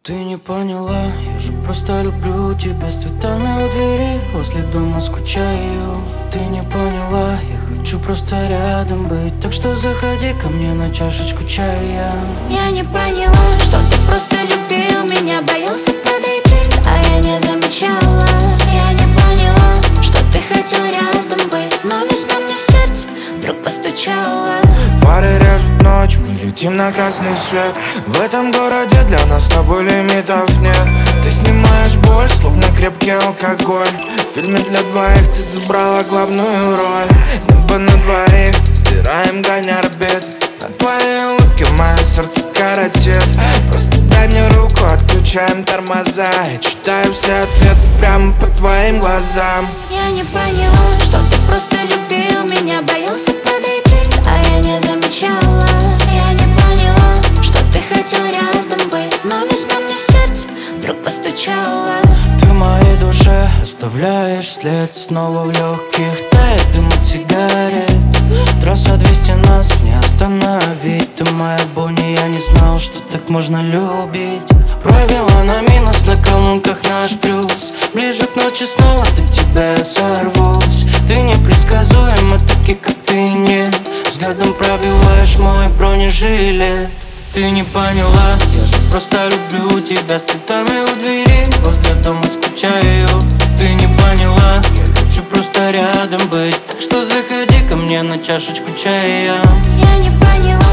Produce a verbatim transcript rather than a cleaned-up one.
Ты не поняла, я же просто люблю тебя. С цветами у двери, возле дома скучаю. Ты не поняла, я хочу просто рядом быть. Так что заходи ко мне на чашечку чая. Я не поняла, что ты просто любил меня, боялся подойти, а я не замечала. Я не поняла, что ты хотел рядом быть, но весна мне в сердце вдруг постучала. Фары режут ночь, мы летим на красный свет. В этом городе для нас с тобой лимитов нет. Ты снимаешь боль, словно крепкий алкоголь. В фильме для двоих ты забрала главную роль. Небо на двоих, стираем грань орбит. На твоей улыбке мое сердце коротит. Просто дай мне руку, отключаем тормоза. Я читаю все ответы прямо по твоим глазам. Я не поняла, что ты просто любил меня, боялся подойти, а я не замечала. Я не поняла, что ты хотел рядом быть, но весна мне в сердце вдруг постучала. Ты в моей душе оставляешь след. Снова в легких тает дым от сигарет. Трасса двести нас не остановить. Ты моя Бонни, я не знал, что так можно любить. Провела на минус, на колонках наш плюс. Ближе к ночи снова до тебя я сорвусь. Ты непредсказуема, таки как ты нет. Взглядом пробиваешь мой бронежилет. Ты не поняла, я же просто люблю тебя. С цветами у двери, возле дома скучаю. Ты не поняла, я хочу просто рядом быть. Так что заходи ко мне на чашечку чая. Я не поняла,